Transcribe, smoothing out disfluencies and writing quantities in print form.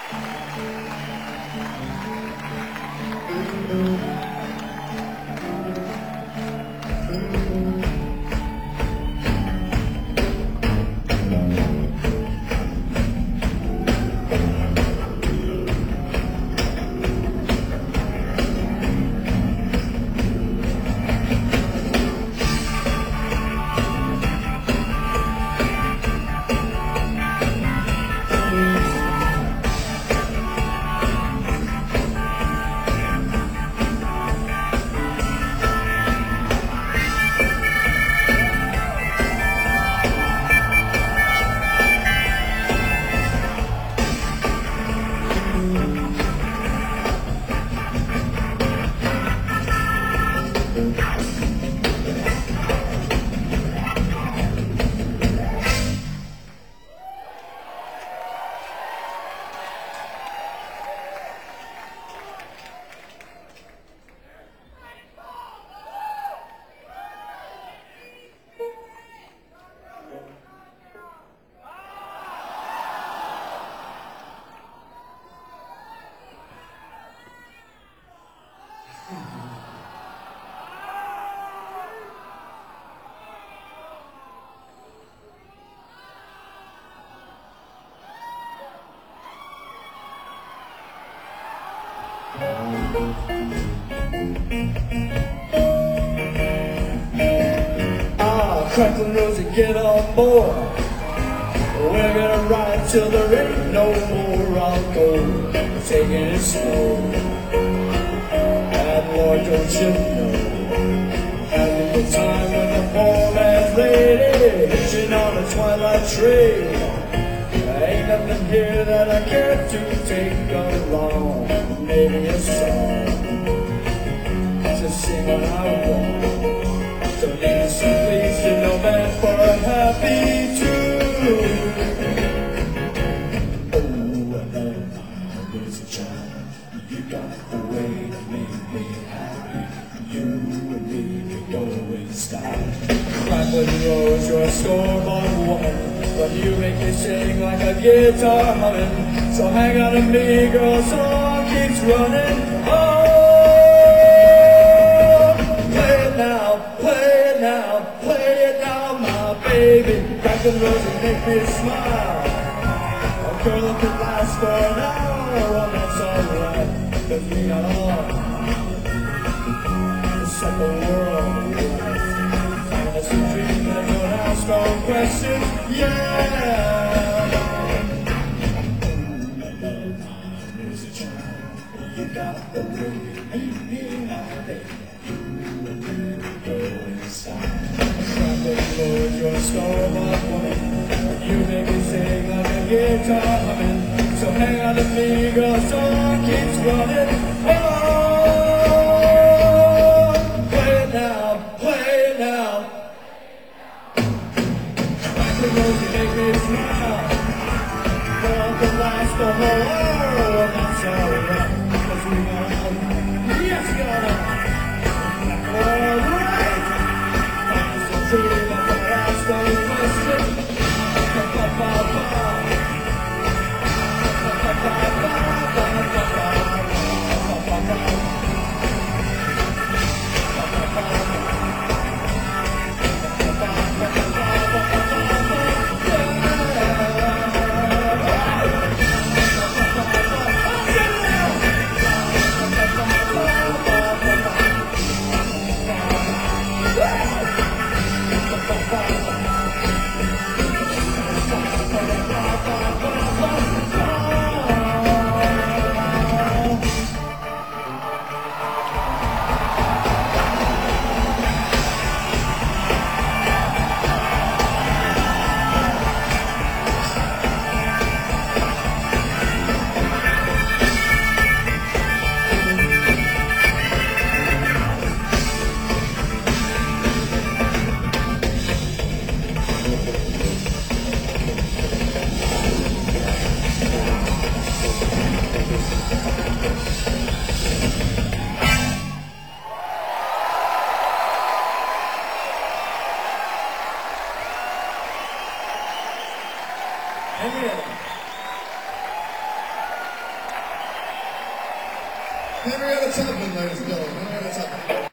Crack the nose and get on board. We're gonna ride till there ain't no more. I'll go taking it slow. And Lord, don't you know, having the time when the poor man's lady hitching on a twilight train. Ain't nothing here that I care to take along. Maybe a song to sing when I want. Don't need to see please, you know, man, for a happy tune. Oh, I was a child. You got the way to make me happy. You and me could go in style. Crack when you rose, you're a store-bought woman, but you make me sing like a guitar humming. So hang on to me, girl, song keeps running. Oh, baby, crack the rose and make me smile. A girl can last for an hour, well that's alright, 'cause we got on to set the world right. That's a dream that don't ask no questions, yeah. There's a child, you got the way to make me happy. You and me go inside. Lord, you're a store-bought woman. You make me sing like a guitar humming. So hang on to me, girl, song keeps running. Oh, play it now, play it now. Crack the rose, you make me smile. Girl, can last the whole hour, that's alright. 'Cause we got yes, we got alright. Henrietta Tubman, ladies and gentlemen. Henrietta Tubman.